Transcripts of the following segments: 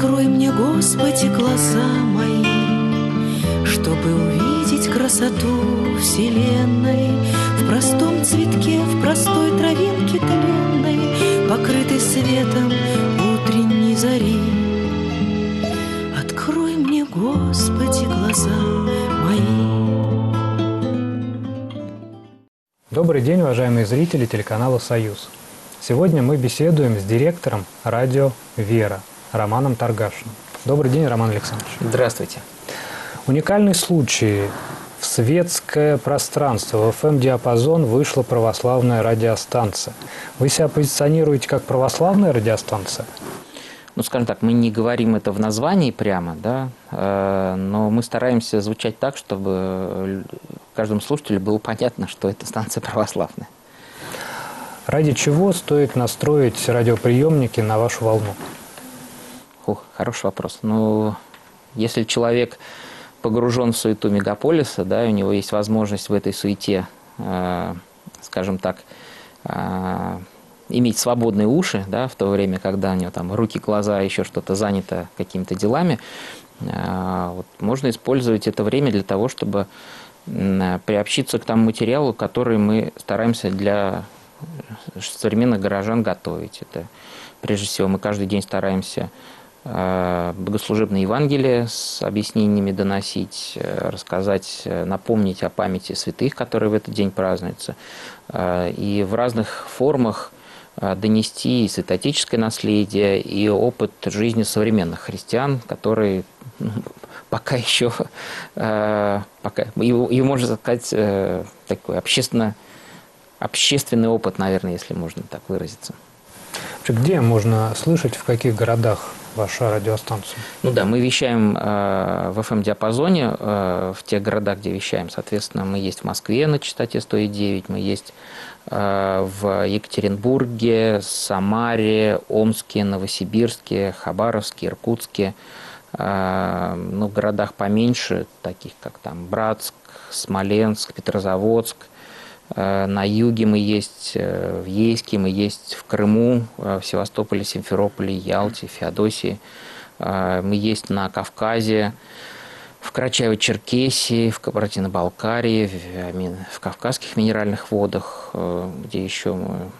Открой мне, Господи, глаза мои, чтобы увидеть красоту вселенной в простом цветке, в простой травинке тленной, покрытой светом утренней зари. Открой мне, Господи, глаза мои. Добрый день, уважаемые зрители телеканала «Союз». Сегодня мы беседуем с директором радио «Вера» Романом Торгашиным. Добрый день, Роман Александрович. Здравствуйте. Уникальный случай. В светское пространство, в FM-диапазон вышла православная радиостанция. Вы себя позиционируете как православная радиостанция? Ну, скажем так, мы не говорим это в названии прямо, да, но мы стараемся звучать так, чтобы каждому слушателю было понятно, что эта станция православная. Ради чего стоит настроить радиоприемники на вашу волну? Хороший вопрос. Ну, если человек погружен в суету мегаполиса, да, и у него есть возможность в этой суете, скажем так, иметь свободные уши, да, в то время, когда у него там руки, глаза, еще что-то занято какими-то делами, вот, можно использовать это время для того, чтобы приобщиться к тому материалу, который мы стараемся для современных горожан готовить. Это, прежде всего, мы каждый день стараемся богослужебное Евангелие с объяснениями доносить, рассказать, напомнить о памяти святых, которые в этот день празднуются, и в разных формах донести и святоотеческое наследие, и опыт жизни современных христиан, которые пока еще, его можно сказать, такой общественный опыт, наверное, если можно так выразиться. Где можно слышать, в каких городах ваша радиостанция? Ну да, мы вещаем в FM-диапазоне, в тех городах, где вещаем. Соответственно, мы есть в Москве на частоте 100,9, мы есть в Екатеринбурге, Самаре, Омске, Новосибирске, Хабаровске, Иркутске. Ну, в городах поменьше, таких как там Братск, Смоленск, Петрозаводск. На юге мы есть, в Ейске, мы есть в Крыму, в Севастополе, Симферополе, Ялте, Феодосии. Мы есть на Кавказе, в Карачаево-Черкесии, в Кабардино-Балкарии, в Кавказских минеральных водах, где еще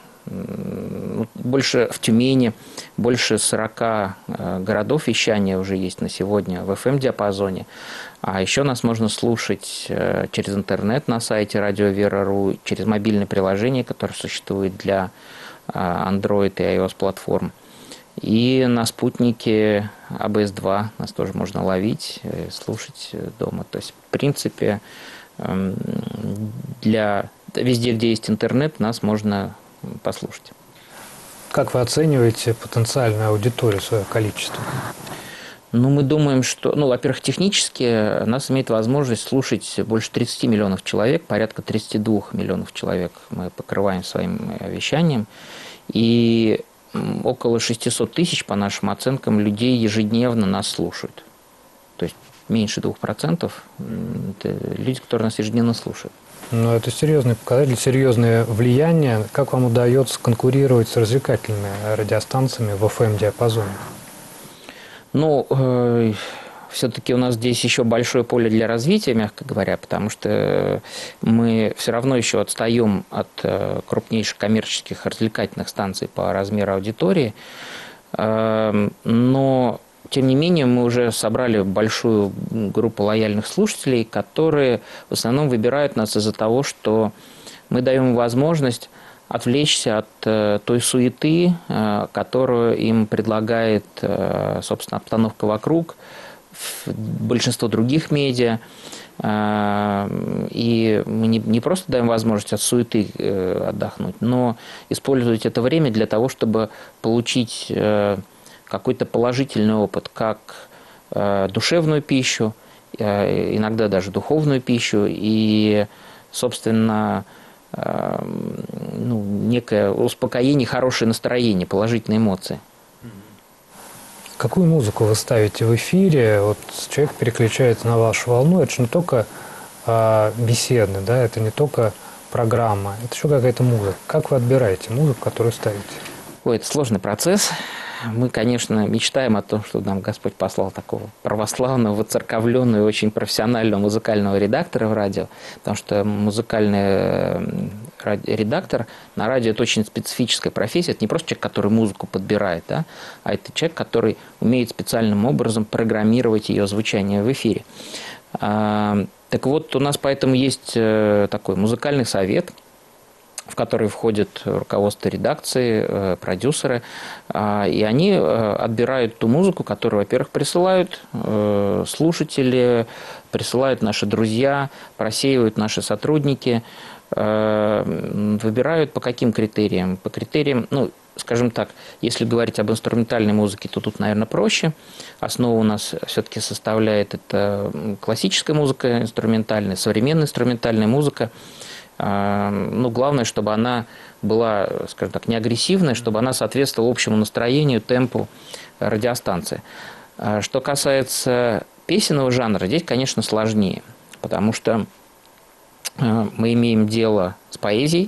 больше в Тюмени, больше 40 городов вещания уже есть на сегодня в FM-диапазоне. А еще нас можно слушать через интернет на сайте радиовера.ру, через мобильное приложение, которое существует для Android и iOS платформ. И на спутнике АБС-2 нас тоже можно ловить, слушать дома. То есть, в принципе, везде, где есть интернет, нас можно послушать. Как вы оцениваете потенциальную аудиторию, свое количество? Ну, мы думаем, что, во-первых, технически нас имеет возможность слушать больше 30 миллионов человек, порядка 32 миллионов человек мы покрываем своим вещанием, и около 600 тысяч, по нашим оценкам, людей ежедневно нас слушают. То есть меньше 2% это люди, которые нас ежедневно слушают. Но это серьезный показатель, серьезное влияние. Как вам удается конкурировать с развлекательными радиостанциями в FM-диапазоне? Все-таки у нас здесь еще большое поле для развития, мягко говоря, потому что мы все равно еще отстаем от крупнейших коммерческих развлекательных станций по размеру аудитории. Но, тем не менее, мы уже собрали большую группу лояльных слушателей, которые в основном выбирают нас из-за того, что мы даем им возможность отвлечься от той суеты, которую им предлагает, собственно, обстановка вокруг, большинство других медиа. И мы не просто даем возможность от суеты отдохнуть, но использовать это время для того, чтобы получить какой-то положительный опыт, как душевную пищу, иногда даже духовную пищу и, собственно, некое успокоение, хорошее настроение, положительные эмоции. Какую музыку вы ставите в эфире? Вот человек переключается на вашу волну. Это же не только беседы, да, это не только программа, это еще какая-то музыка. Как вы отбираете музыку, которую ставите? Это сложный процесс. мы, конечно, мечтаем о том, что нам Господь послал такого православного, воцерковленного и очень профессионального музыкального редактора в радио, потому что музыкальный редактор на радио – это очень специфическая профессия. Это не просто человек, который музыку подбирает, да, а это человек, который умеет специальным образом программировать ее звучание в эфире. Так вот, у нас поэтому есть такой музыкальный совет, в который входит руководство редакции, продюсеры, и они отбирают ту музыку, которую, во-первых, присылают слушатели, присылают наши друзья, просеивают наши сотрудники, выбирают по каким критериям? По критериям, ну, скажем так, если говорить об инструментальной музыке, то тут, наверное, проще. Основу у нас все-таки составляет это классическая музыка, инструментальная, современная инструментальная музыка. Ну, главное, чтобы она была, скажем так, не агрессивная, чтобы она соответствовала общему настроению, темпу радиостанции. Что касается песенного жанра, здесь, конечно, сложнее, потому что мы имеем дело с поэзией,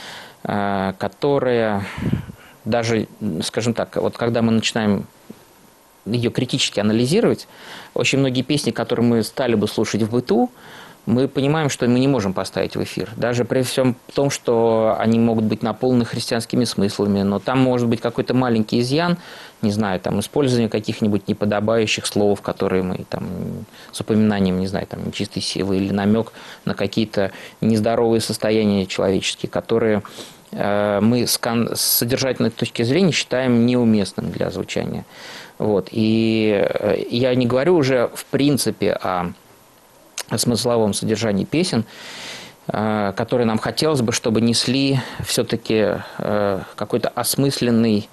которая даже, скажем так, вот когда мы начинаем ее критически анализировать, очень многие песни, которые мы стали бы слушать в быту, мы понимаем, что мы не можем поставить в эфир. Даже при всем том, что они могут быть наполнены христианскими смыслами, но там может быть какой-то маленький изъян, не знаю, там использование каких-нибудь неподобающих слов, которые мы там с упоминанием, не знаю, там нечистой силы или намек на какие-то нездоровые состояния человеческие, которые мы с содержательной точки зрения считаем неуместным для звучания. Вот. И я не говорю уже в принципе о смысловом содержании песен, которые нам хотелось бы, чтобы несли все-таки какой-то осмысленный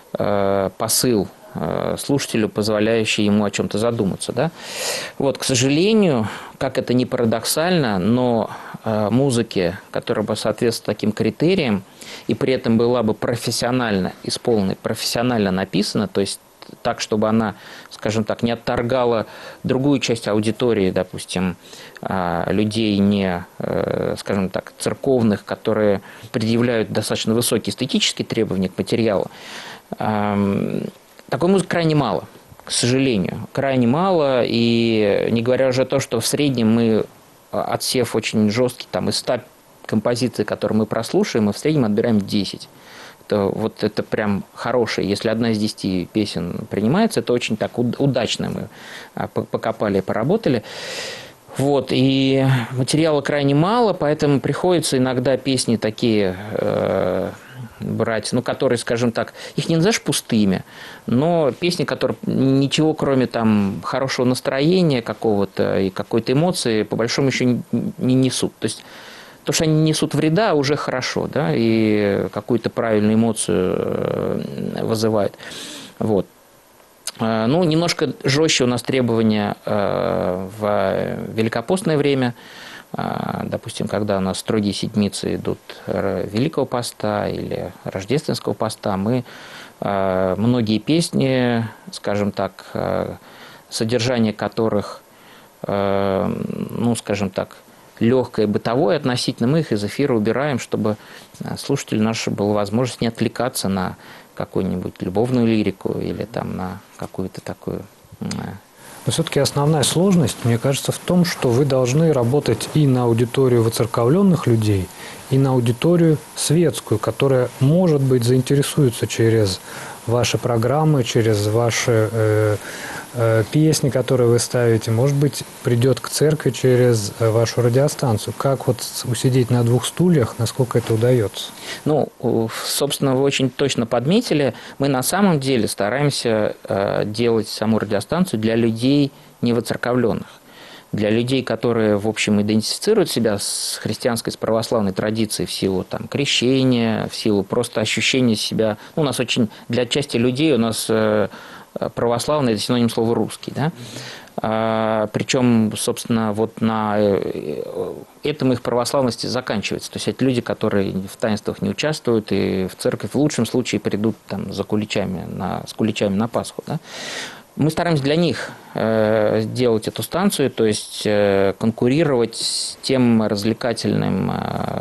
посыл слушателю, позволяющий ему о чем-то задуматься. Да? Вот, к сожалению, как это ни парадоксально, но музыке, которая бы соответствовала таким критериям и при этом была бы профессионально исполнена, профессионально написана, то есть так, чтобы она, скажем так, не отторгала другую часть аудитории, допустим, людей не, скажем так, церковных, которые предъявляют достаточно высокие эстетические требования к материалу. Такой музыки крайне мало, к сожалению. Крайне мало, и не говоря уже о том, что в среднем мы, отсев очень жесткий, там, из 100 композиций, которые мы прослушаем, мы в среднем отбираем 10. Вот это прям хорошее. Если одна из 10 песен принимается, это очень так удачно мы покопали, поработали. Вот, и материала крайне мало, поэтому приходится иногда песни такие брать, ну, которые, скажем так, их не назовешь пустыми, но песни, которые ничего, кроме там хорошего настроения какого-то и какой-то эмоции, по большому счету не несут. То есть то, что они несут вреда, уже хорошо, да, и какую-то правильную эмоцию вызывает. Вот. Ну, немножко жестче у нас требования в великопостное время. Допустим, когда у нас строгие седмицы идут Великого поста или Рождественского поста, мы многие песни, скажем так, содержание которых, ну, скажем так, легкое, бытовое относительно, мы их из эфира убираем, чтобы слушателю нашему была возможность не отвлекаться на какую-нибудь любовную лирику или там на какую-то такую... Но все-таки основная сложность, мне кажется, в том, что вы должны работать и на аудиторию воцерковленных людей, и на аудиторию светскую, которая, может быть, заинтересуется через ваши программы, через ваши песни, которые вы ставите, может быть, придет к церкви через вашу радиостанцию. Как вот усидеть на двух стульях, насколько это удается? Ну, собственно, вы очень точно подметили. Мы на самом деле стараемся делать саму радиостанцию для людей невоцерковленных. Для людей, которые, в общем, идентифицируют себя с христианской, с православной традицией в силу там, крещения, в силу просто ощущения себя. Ну, у нас очень, для части людей у нас православный – это синоним слова «русский». Да? Причем, собственно, вот на этом их православность заканчивается. То есть это люди, которые в таинствах не участвуют и в церковь в лучшем случае придут там, с куличами на Пасху. Да? Мы стараемся для них делать эту станцию, то есть конкурировать с тем развлекательным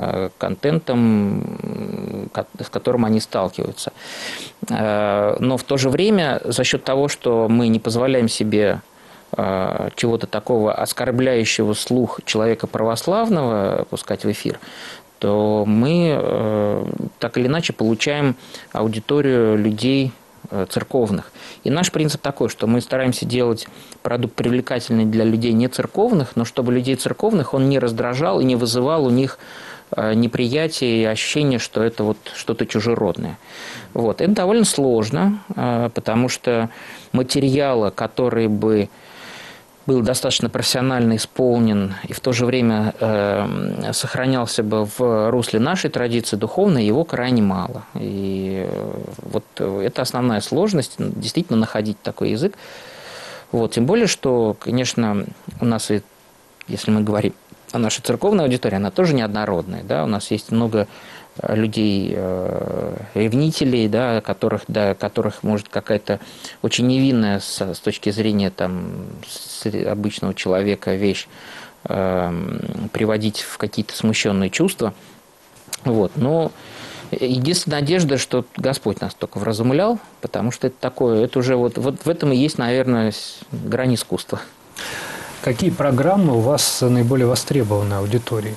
контентом, с которым они сталкиваются. Но в то же время за счет того, что мы не позволяем себе чего-то такого оскорбляющего слух человека православного пускать в эфир, то мы так или иначе получаем аудиторию людей церковных. И наш принцип такой, что мы стараемся делать продукт привлекательный для людей не церковных, но чтобы людей церковных он не раздражал и не вызывал у них неприятие и ощущение, что это вот что-то чужеродное. Вот. Это довольно сложно, потому что материала, который бы был достаточно профессионально исполнен и в то же время сохранялся бы в русле нашей традиции духовной, его крайне мало. И вот это основная сложность, действительно находить такой язык. Вот. Тем более, что, конечно, у нас, если мы говорим о нашей церковной аудитории, она тоже неоднородная. Да? У нас есть много людей, ревнителей, да, которых может какая-то очень невинная с точки зрения там, обычного человека вещь приводить в какие-то смущенные чувства. Вот. Но единственная надежда, что Господь нас только вразумлял, потому что это такое, это уже вот в этом и есть, наверное, грань искусства. Какие программы у вас наиболее востребованы аудиторией?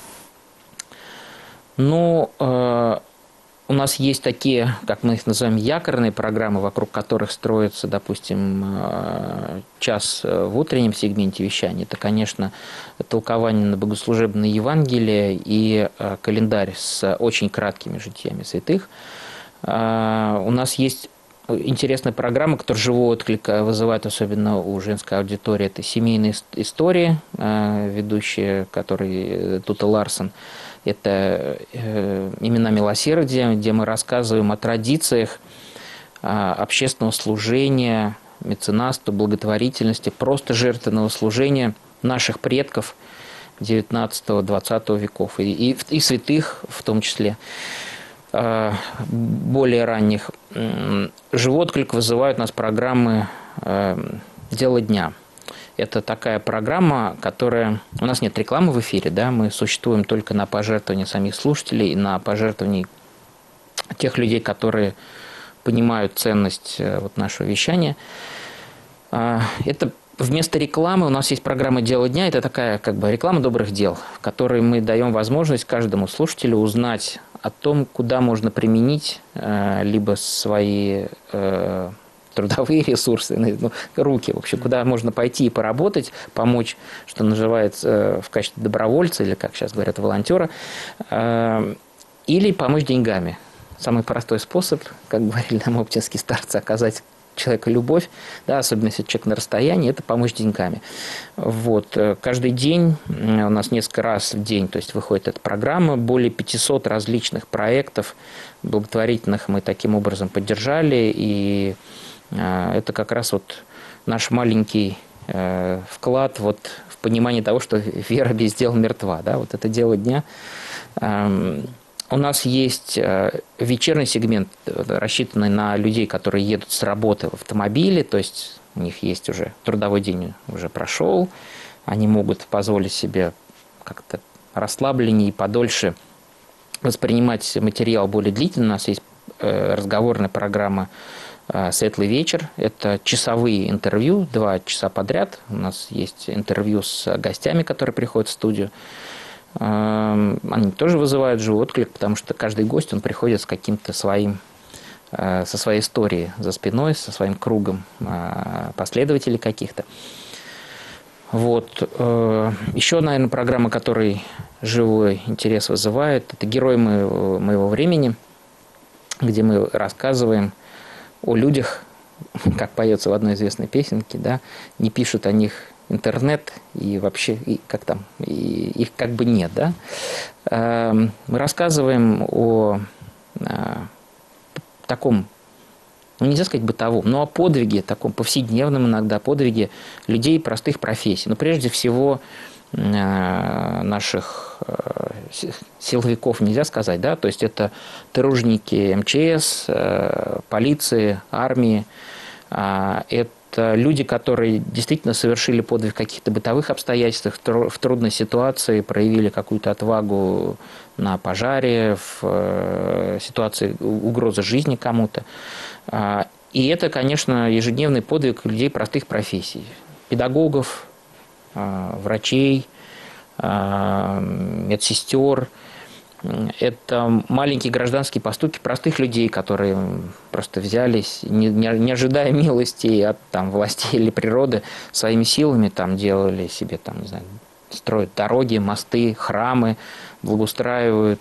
Ну, у нас есть такие, как мы их называем, якорные программы, вокруг которых строится, допустим, час в утреннем сегменте вещания. Это, конечно, толкование на богослужебное Евангелие и календарь с очень краткими житиями святых. У нас есть интересная программа, которая живой отклик вызывает, особенно у женской аудитории. Это семейные истории, ведущая, который Тута Ларсон. Это «Имена милосердия», где мы рассказываем о традициях общественного служения, меценатства, благотворительности, просто жертвенного служения наших предков XIX-XX веков и святых в том числе, более ранних. Живой отклик вызывают у нас программы «Дело дня». Это такая программа, которая... У нас нет рекламы в эфире, да, мы существуем только на пожертвования самих слушателей, на пожертвования тех людей, которые понимают ценность вот нашего вещания. Это вместо рекламы у нас есть программа «Дело дня». Это такая как бы реклама добрых дел, в которой мы даем возможность каждому слушателю узнать о том, куда можно применить либо свои... трудовые ресурсы, руки, вообще, куда можно пойти и поработать, помочь, что называется, в качестве добровольца, или, как сейчас говорят, волонтера, или помочь деньгами. Самый простой способ, как говорили нам оптинские старцы, оказать человеку любовь, да, особенно если человек на расстоянии, это помочь деньгами. Вот. Каждый день, у нас несколько раз в день, то есть выходит эта программа, более 500 различных проектов благотворительных мы таким образом поддержали, и это как раз вот наш маленький вклад вот в понимание того, что вера без дел мертва. Да? Вот это дело дня. У нас есть вечерний сегмент, рассчитанный на людей, которые едут с работы в автомобиле, то есть у них есть уже трудовой день уже прошел, они могут позволить себе как-то расслабленнее и подольше воспринимать материал более длительно. У нас есть разговорная программа «Светлый вечер». Это часовые интервью, 2 часа подряд. У нас есть интервью с гостями, которые приходят в студию. Они тоже вызывают живой отклик, потому что каждый гость, он приходит с каким-то своим, со своей историей за спиной, со своим кругом последователей каких-то. Вот. Еще, наверное, программа, которая живой интерес вызывает, это «Герои моего времени», где мы рассказываем о людях, как поется в одной известной песенке, да, не пишут о них интернет и вообще, и как там, и их как бы нет, да. Мы рассказываем о таком, ну, нельзя сказать бытовом, но о подвиге, таком повседневном иногда подвиге людей простых профессий. Но прежде всего наших силовиков нельзя сказать, да, то есть это труженики МЧС, полиции, армии, это это люди, которые действительно совершили подвиг в каких-то бытовых обстоятельствах, в трудной ситуации, проявили какую-то отвагу на пожаре, в ситуации угрозы жизни кому-то. И это, конечно, ежедневный подвиг людей простых профессий. Педагогов, врачей, медсестер. Это маленькие гражданские поступки простых людей, которые просто взялись, не ожидая милости от властей или природы, своими силами делали себе, не знаю, строят дороги, мосты, храмы, благоустраивают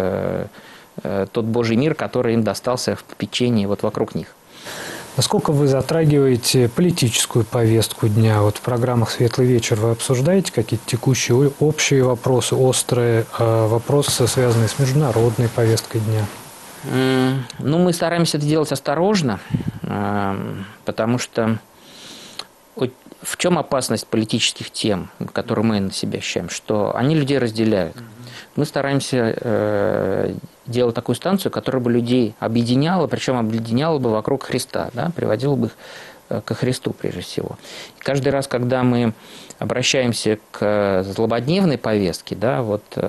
тот Божий мир, который им достался в попечении вокруг них. Насколько вы затрагиваете политическую повестку дня? В программах «Светлый вечер» вы обсуждаете какие-то текущие общие вопросы, острые вопросы, связанные с международной повесткой дня? Мы стараемся это делать осторожно, потому что в чем опасность политических тем, которые мы на себя ощущаем, что они людей разделяют. Мы стараемся делать такую станцию, которая бы людей объединяла, причем объединяла бы вокруг Христа, да, приводила бы их ко Христу прежде всего. И каждый раз, когда мы обращаемся к злободневной повестке, да,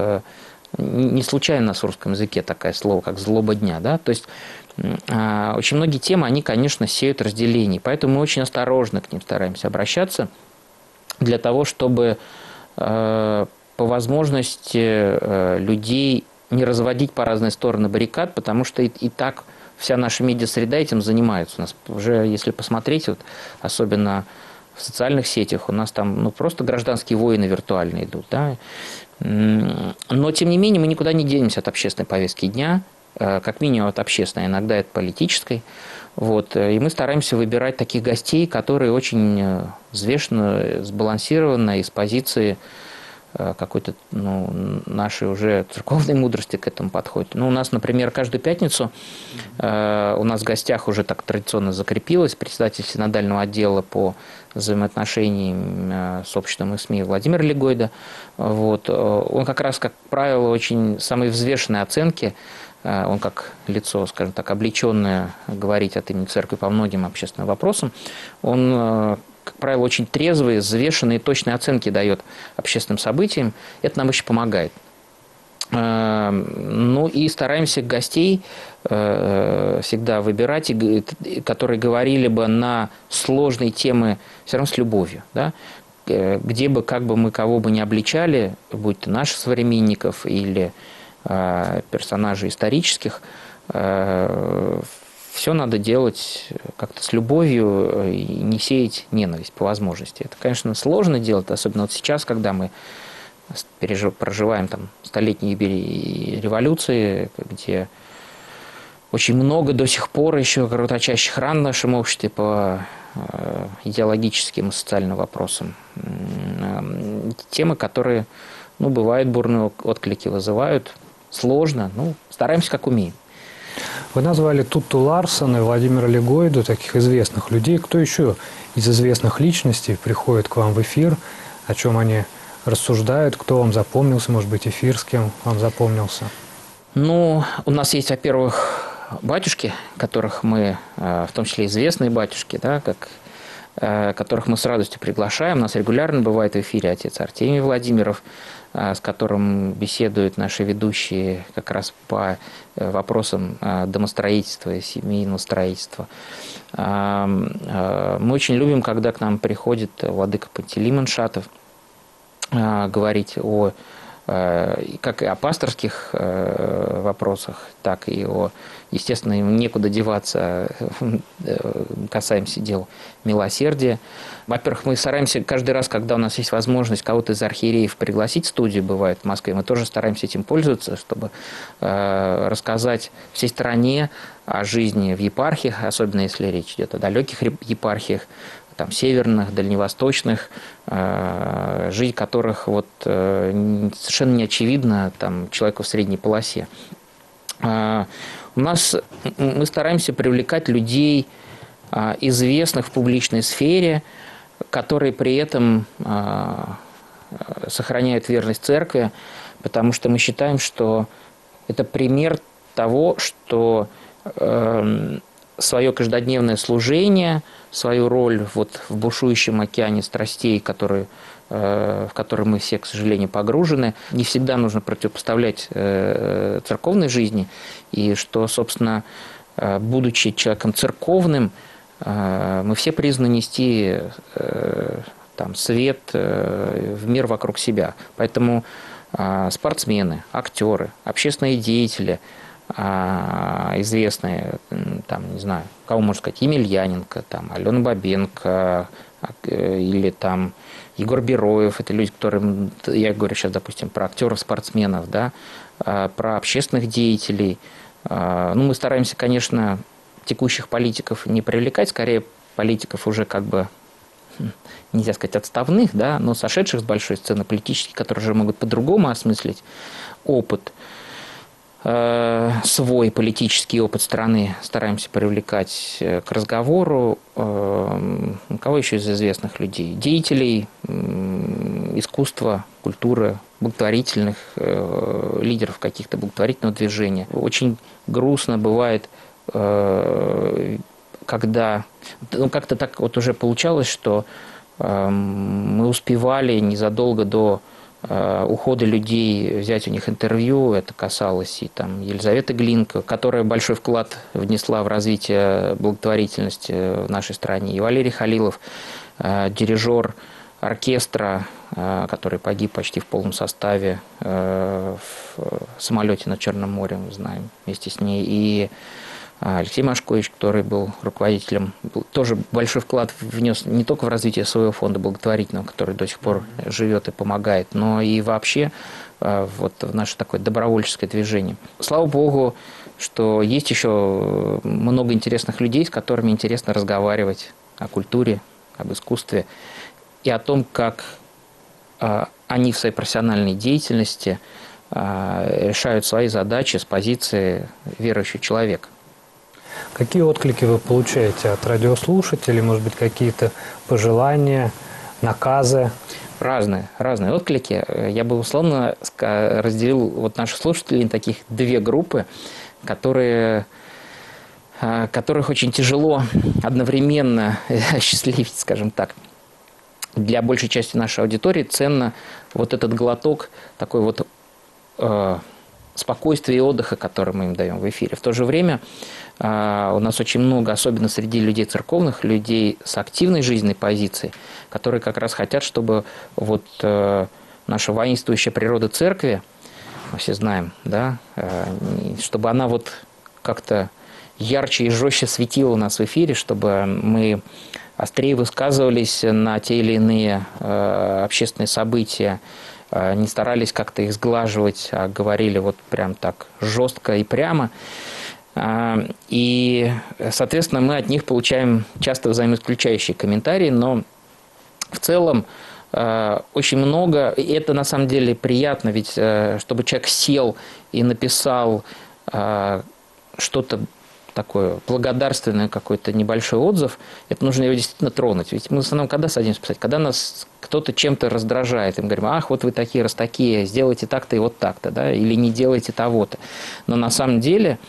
не случайно у нас в русском языке такое слово, как «злоба дня», да, то есть очень многие темы, они, конечно, сеют разделение, поэтому мы очень осторожно к ним стараемся обращаться для того, чтобы по возможности людей не разводить по разные стороны баррикад, потому что и так вся наша медиасреда этим занимается. У нас уже, если посмотреть, особенно в социальных сетях, у нас там просто гражданские войны виртуальные идут. Да? Но, тем не менее, мы никуда не денемся от общественной повестки дня, как минимум от общественной, иногда от политической. И мы стараемся выбирать таких гостей, которые очень взвешенно, сбалансированно, из позиции какой-то нашей уже церковной мудрости к этому подходит. У нас, например, каждую пятницу у нас в гостях уже так традиционно закрепилось председатель синодального отдела по взаимоотношениям с обществом и СМИ Владимир Легойда. Он как раз, как правило, очень самые взвешенные оценки, он как лицо, скажем так, облеченное говорить от имени церкви по многим общественным вопросам, он, как правило, очень трезвые, взвешенные, точные оценки дает общественным событиям. Это нам очень помогает. И стараемся гостей всегда выбирать, которые говорили бы на сложные темы все равно с любовью. Да? Где бы, как бы мы кого бы ни обличали, будь то наших современников или персонажей исторических, все надо делать как-то с любовью и не сеять ненависть по возможности. Это, конечно, сложно делать, особенно сейчас, когда мы проживаем столетний юбилей революции, где очень много до сих пор еще кровоточащих ран в нашем обществе по идеологическим и социальным вопросам. Темы, которые, бывают, бурные отклики вызывают. Сложно, стараемся как умеем. Вы назвали Тутту Ларсона и Владимира Легойду, таких известных людей. Кто еще из известных личностей приходит к вам в эфир? О чем они рассуждают? Кто вам запомнился? Может быть, эфир с кем вам запомнился? У нас есть, во-первых, батюшки, которых мы, в том числе известные батюшки, да, которых мы с радостью приглашаем. У нас регулярно бывает в эфире отец Артемий Владимиров, с которым беседуют наши ведущие как раз по вопросам домостроительства и семейного строительства. Мы очень любим, когда к нам приходит владыка Пантелеймон Шатов, говорить как и о пасторских вопросах, так и естественно, им некуда деваться, касаемся дел милосердия. Во-первых, мы стараемся каждый раз, когда у нас есть возможность кого-то из архиереев пригласить в студию, бывает в Москве, мы тоже стараемся этим пользоваться, чтобы рассказать всей стране о жизни в епархиях, особенно если речь идет о далеких епархиях, северных, дальневосточных, жизнь которых совершенно не очевидна человеку в средней полосе. Мы стараемся привлекать людей, известных в публичной сфере, которые при этом сохраняют верность церкви, потому что мы считаем, что это пример того, что свое каждодневное служение, свою роль вот в бушующем океане страстей, в который мы все, к сожалению, погружены. Не всегда нужно противопоставлять церковной жизни, и что, собственно, будучи человеком церковным, мы все призваны нести там свет в мир вокруг себя. Поэтому спортсмены, актеры, общественные деятели, известные, там, не знаю, кого можно сказать, Емельяненко, там, Алена Бабенко, или там Егор Бероев, это люди, которые, я говорю сейчас, допустим, про актеров, спортсменов, да, про общественных деятелей. Ну, мы стараемся, конечно, текущих политиков не привлекать, скорее политиков уже как бы, нельзя сказать, отставных, да, но сошедших с большой сцены политических, которые уже могут по-другому осмыслить опыт, свой политический опыт страны стараемся привлекать к разговору. Кого еще из известных людей? Деятелей искусства, культуры, благотворительных, лидеров каких-то благотворительного движения. Очень грустно бывает, когда как-то так вот уже получалось, что мы успевали незадолго до ухода людей, взять у них интервью. Это касалось и там Елизаветы Глинка, которая большой вклад внесла в развитие благотворительности в нашей стране, и Валерий Халилов, дирижер оркестра, который погиб почти в полном составе в самолете над Черным морем, мы знаем, вместе с ней, и Алексей Машкович, который был руководителем, тоже большой вклад внес не только в развитие своего фонда благотворительного, который до сих пор живет и помогает, но и вообще вот в наше такое добровольческое движение. Слава Богу, что есть еще много интересных людей, с которыми интересно разговаривать о культуре, об искусстве и о том, как они в своей профессиональной деятельности решают свои задачи с позиции верующего человека. Какие отклики вы получаете от радиослушателей? Может быть, какие-то пожелания, наказы? Разные отклики. Я бы условно разделил вот наших слушателей на таких две группы, которых очень тяжело одновременно осчастливить, скажем так. Для большей части нашей аудитории ценно вот этот глоток такой вот спокойствия и отдыха, который мы им даем в эфире. В то же время у нас очень много, особенно среди людей церковных, людей с активной жизненной позицией, которые как раз хотят, чтобы вот наша воинствующая природа церкви, мы все знаем, да, чтобы она вот как-то ярче и жестче светила у нас в эфире, чтобы мы острее высказывались на те или иные общественные события, не старались как-то их сглаживать, а говорили вот прям так жестко и прямо. И, соответственно, мы от них получаем часто взаимоисключающие комментарии, но в целом очень много, и это на самом деле приятно, ведь чтобы человек сел и написал что-то такое благодарственное, какой-то небольшой отзыв, это нужно его действительно тронуть. Ведь мы в основном когда садимся писать? Когда нас кто-то чем-то раздражает, и мы говорим: ах, вот вы такие, раз такие, сделайте так-то и вот так-то, да, или не делайте того-то. Но на самом деле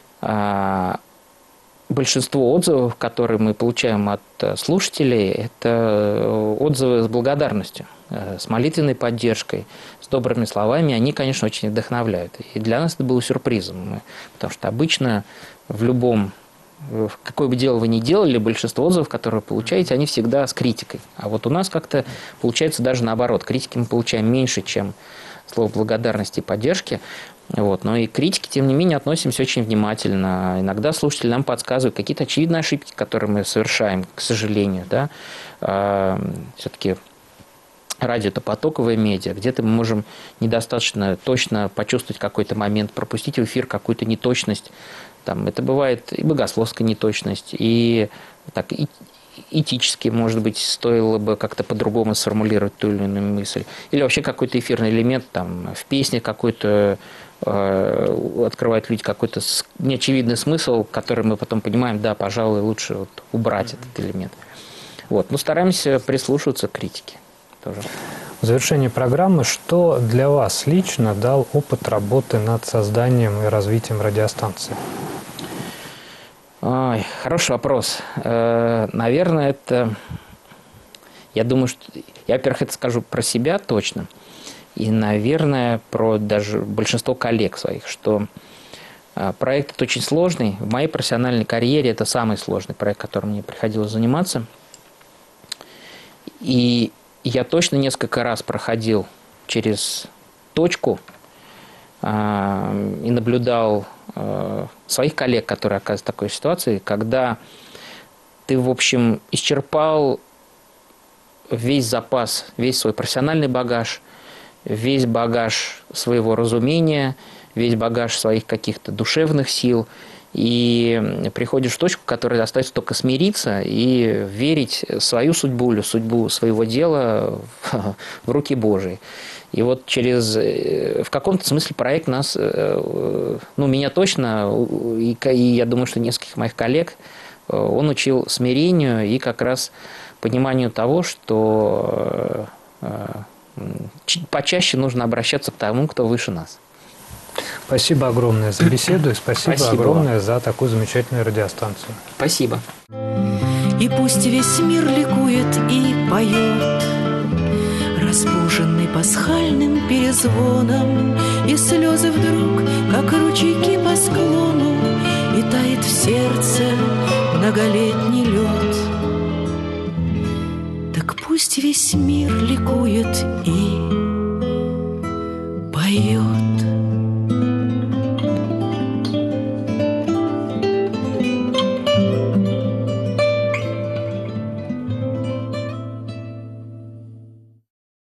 большинство отзывов, которые мы получаем от слушателей, это отзывы с благодарностью, с молитвенной поддержкой, с добрыми словами. Они, конечно, очень вдохновляют. И для нас это было сюрпризом, потому что обычно какое бы дело вы ни делали, большинство отзывов, которые вы получаете, они всегда с критикой. А вот у нас как-то получается даже наоборот. Критики мы получаем меньше, чем слово благодарности и поддержки. Вот. Но и к критике, тем не менее, относимся очень внимательно. Иногда слушатели нам подсказывают какие-то очевидные ошибки, которые мы совершаем, к сожалению. Да? Все-таки радио – это потоковое медиа. Где-то мы можем недостаточно точно почувствовать какой-то момент, пропустить в эфир какую-то неточность. Там, это бывает и богословская неточность, и так, и этически, может быть, стоило бы как-то по-другому сформулировать ту или иную мысль. Или вообще какой-то эфирный элемент, там, в песне какой-то открывают люди какой-то неочевидный смысл, который мы потом понимаем, да, пожалуй, лучше вот убрать этот элемент. Вот. Но стараемся прислушиваться к критике тоже. В завершении программы, что для вас лично дал опыт работы над созданием и развитием радиостанции? Ой, хороший вопрос. Наверное, это... Я думаю, что... Я, во-первых, это скажу про себя точно. И, наверное, про даже большинство коллег своих, что проект этот очень сложный. В моей профессиональной карьере это самый сложный проект, которым мне приходилось заниматься. И я точно несколько раз проходил через точку и наблюдал своих коллег, которые оказываются в такой ситуации, когда ты, в общем, исчерпал весь запас, весь свой профессиональный багаж, весь багаж своего разумения, весь багаж своих каких-то душевных сил, и приходишь в точку, в которой остается только смириться и верить свою судьбу или судьбу своего дела в руки Божии. И вот в каком-то смысле проект нас, меня точно, и я думаю, что нескольких моих коллег, он учил смирению и как раз пониманию того, что почаще нужно обращаться к тому, кто выше нас. Спасибо огромное за беседу и спасибо огромное за такую замечательную радиостанцию. Спасибо. И пусть весь мир ликует и поет, разбуженный пасхальным перезвоном, и слезы вдруг, как ручейки по склону, и тает в сердце многолетний лед. Так пусть весь мир ликует и поет.